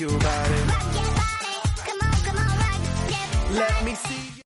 your body. Rock your body, come on, rock it. Let me see